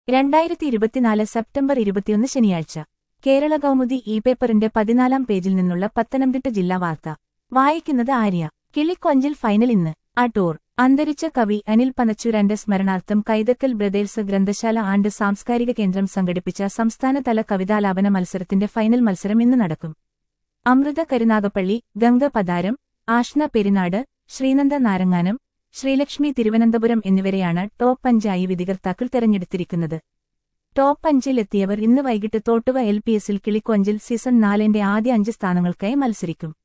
2024 September 21 ശനിയാഴ്ച കേരള കൗമുദി പേപ്പറിന്റെ 14-ാം പേജിൽ നിന്നുള്ള പത്തനംതിട്ട ജില്ലാ വാർത്ത വായിക്കുന്നത് ആര്യ. കിളിക്കൊഞ്ചൽ ഫൈനൽ ഇന്ന്. അടൂർ. അന്തരിച്ച കവി അനിൽ പനച്ചൂരാന്റെ സ്മരണാർത്ഥം കൈതക്കൽ ബ്രദേഴ്സ് ഗ്രന്ഥശാല ആൻഡ് സാംസ്കാരിക കേന്ദ്രം സംഘടിപ്പിച്ച സംസ്ഥാനതല കവിതാലാപന മത്സരത്തിന്റെ ഫൈനൽ മത്സരം ഇന്ന് നടക്കും. അമൃത കരുനാഗപ്പള്ളി, ഗംഗ പതാരം, ആഷ്ന പെരിനാട്, ശ്രീനന്ദ നാരങ്ങാനം, ശ്രീലക്ഷ്മി തിരുവനന്തപുരം എന്നിവരെയാണ് ടോപ്പ് 5 വിധികർത്താക്കൾ തെരഞ്ഞെടുത്തിരിക്കുന്നത്. ടോപ്പ് 5-ൽ എത്തിയവർ ഇന്ന് വൈകിട്ട് തോട്ടുവ LPSൽ കിളിക്കൊഞ്ചൽ സീസൺ 4-ന്റെ ആദ്യ 5 സ്ഥാനങ്ങൾക്കായി മത്സരിക്കും.